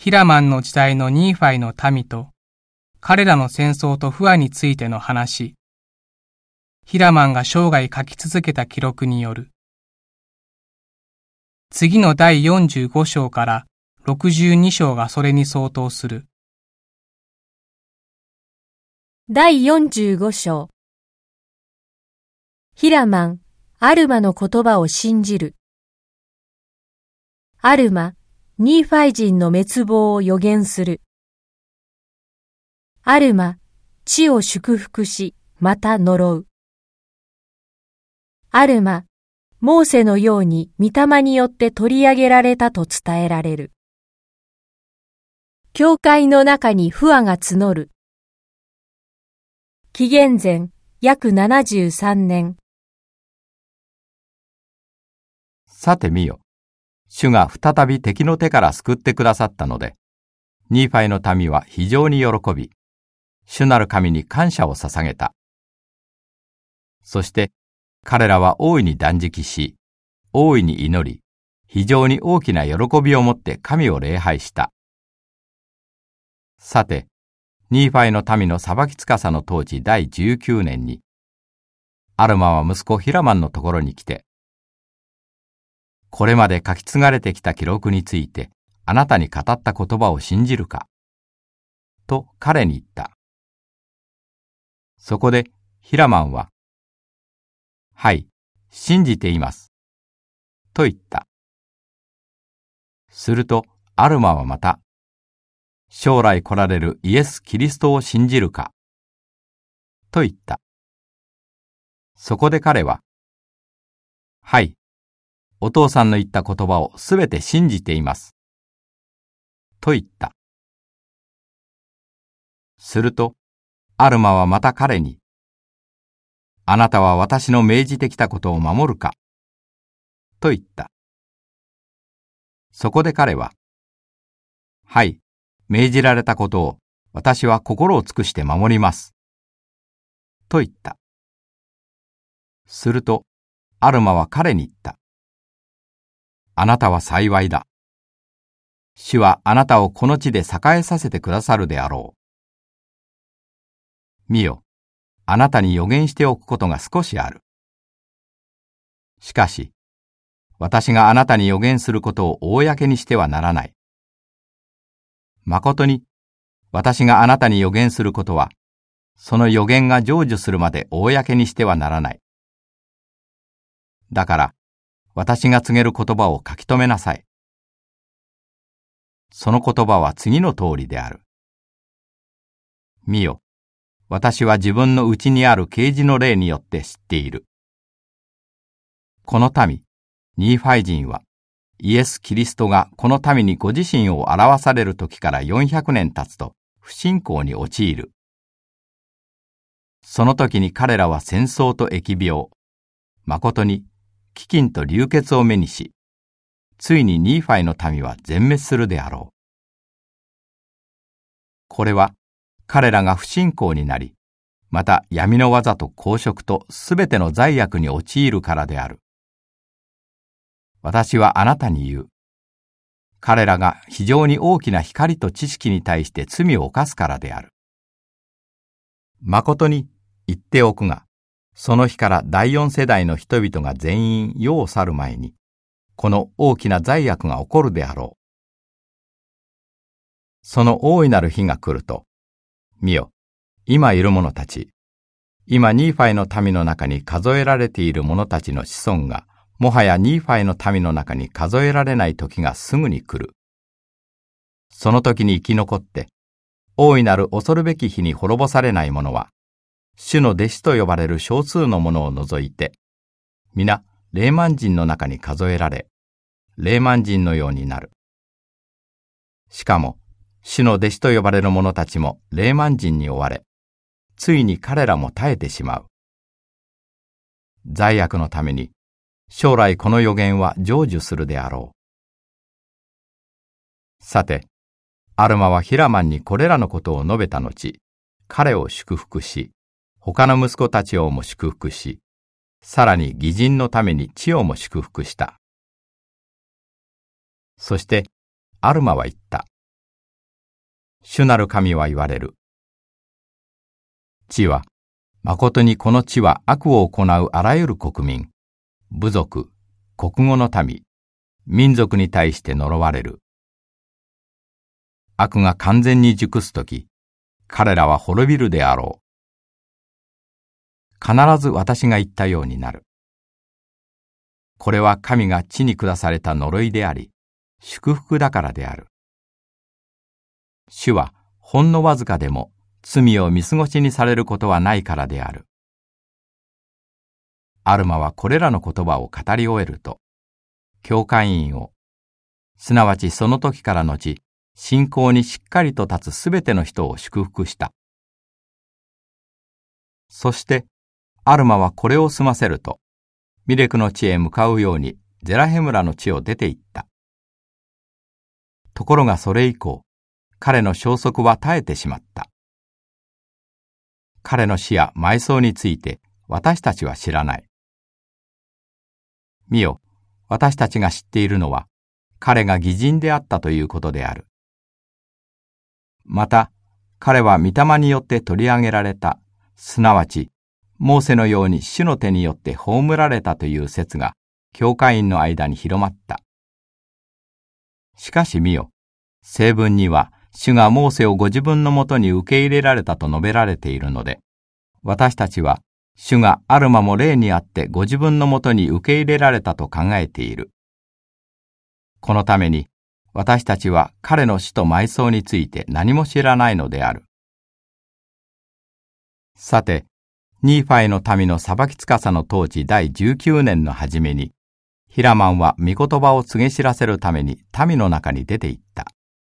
ヒラマンの時代のニーファイの民と、彼らの戦争と不和についての話。ヒラマンが生涯書き続けた記録による。次の第45章から62章がそれに相当する。 第45章。ヒラマン、アルマの言葉を信じる。アルマ、ニーファイ人の滅亡を予言する。アルマ、地を祝福し、また呪う。アルマ、モーセのように御霊によって取り上げられたと伝えられる。教会の中に不和が募る。紀元前約73年。 さて見よ。主が再び敵の手から救ってくださったので、ニーファイの民は非常に喜び、主なる神に感謝を捧げた。そして彼らは大いに断食し、大いに祈り、非常に大きな喜びをもって神を礼拝した。さて、ニーファイの民の裁き司の統治第19年に、アルマは息子ヒラマンのところに来て、これまで書き継がれてきた記録について、あなたに語った言葉を信じるかと彼に言った。そこでヒラマンは、はい、信じています。と言った。するとアルマはまた、将来来られるイエス・キリストを信じるかと言った。そこで彼は、はい、お父さんの言った言葉をすべて信じています。と言った。すると、アルマはまた彼に、あなたは私の命じてきたことを守るかと言った。そこで彼は、はい、命じられたことを私は心を尽くして守ります。と言った。すると、アルマは彼に言った。あなたは幸いだ。主はあなたをこの地で栄えさせてくださるであろう。見よ、あなたに予言しておくことが少しある。しかし、私があなたに予言することを公にしてはならない。まことに、私があなたに予言することは、その予言が成就するまで公にしてはならない。だから、私が告げる言葉を書き留めなさい。その言葉は次の通りである。見よ、私は自分の内にある啓示の霊によって知っている。この民、ニーファイ人は、イエス・キリストがこの民にご自身を表される時から400年経つと不信仰に陥る。その時に彼らは戦争と疫病、まことに飢饉と流血を目にし、ついにニーファイの民は全滅するであろう。これは彼らが不信仰になり、また闇の技と公職とすべての罪悪に陥るからである。私はあなたに言う。彼らが非常に大きな光と知識に対して罪を犯すからである。まことに言っておくが、その日から第4世代の人々が全員世を去る前に、この大きな罪悪が起こるであろう。その大いなる日が来ると、見よ、今いる者たち、今ニーファイの民の中に数えられている者たちの子孫が、もはやニーファイの民の中に数えられない時がすぐに来る。その時に生き残って、大いなる恐るべき日に滅ぼされない者は、主の弟子と呼ばれる少数の者を除いて、皆、レーマン人の中に数えられ、レーマン人のようになる。しかも、主の弟子と呼ばれる者たちもレーマン人に追われ、ついに彼らも耐えてしまう。罪悪のために、将来この予言は成就するであろう。さて、アルマはヒラマンにこれらのことを述べた後、彼を祝福し、他の息子たちをも祝福し、さらに義人のために地をも祝福した。そして、アルマは言った。 主なる神は言われる。地は、誠にこの地は悪を行うあらゆる国民、部族、国語の民、民族に対して呪われる。悪が完全に熟すとき、彼らは滅びるであろう。必ず私が言ったようになる。これは神が地に下された呪いであり、祝福だからである。主はほんのわずかでも罪を見過ごしにされることはないからである。アルマはこれらの言葉を語り終えると、教会員を、すなわちその時から後、信仰にしっかりと立つすべての人を祝福した。そして、アルマはこれを済ませると、ミレクの地へ向かうようにゼラヘムラの地を出て行った。ところがそれ以降、彼の消息は絶えてしまった。彼の死や埋葬について私たちは知らない。見よ、私たちが知っているのは、彼が義人であったということである。また、彼は御霊によって取り上げられた、すなわち、モーセのように主の手によって葬られたという説が、教会員の間に広まった。しかし見よ、聖文には、主がモーセをご自分のもとに受け入れられたと述べられているので、私たちは、主がアルマも霊にあってご自分のもとに受け入れられたと考えている。このために、私たちは彼の死と埋葬について何も知らないのである。さて、ニーファイの民の裁き司の統治第19年の初めに、ヒラマンは御言葉を告げ知らせるために民の中に出て行った。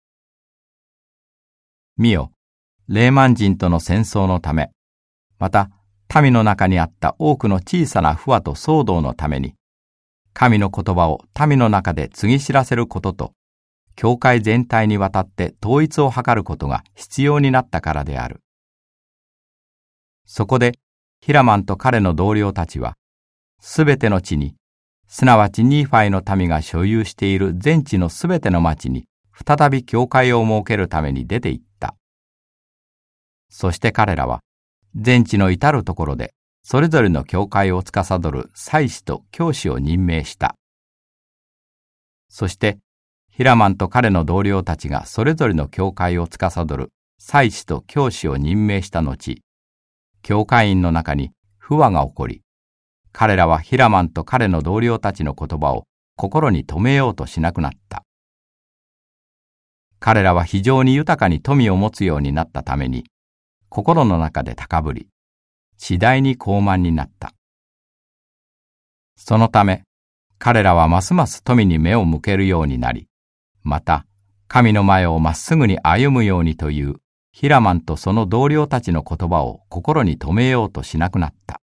見よ、レーマン人との戦争のため、また民の中にあった多くの小さな不和と騒動のために、神の言葉を民の中で告げ知らせることと、教会全体にわたって統一を図ることが必要になったからである。そこで、ヒラマンと彼の同僚たちは、すべての地に、すなわちニーファイの民が所有している全地のすべての町に、再び教会を設けるために出て行った。そして彼らは、全地の至るところで、それぞれの教会を司る祭司と教師を任命した。そして、ヒラマンと彼の同僚たちがそれぞれの教会を司る祭司と教師を任命した後、教会員の中に不和が起こり、彼らはヒラマンと彼の同僚たちの言葉を心に留めようとしなくなった。彼らは非常に豊かに富を持つようになったために、心の中で高ぶり、次第に高慢になった。そのため、彼らはますます富に目を向けるようになり、また、神の前をまっすぐに歩むようにというヒラマンとその同僚たちの言葉を心に留めようとしなくなった。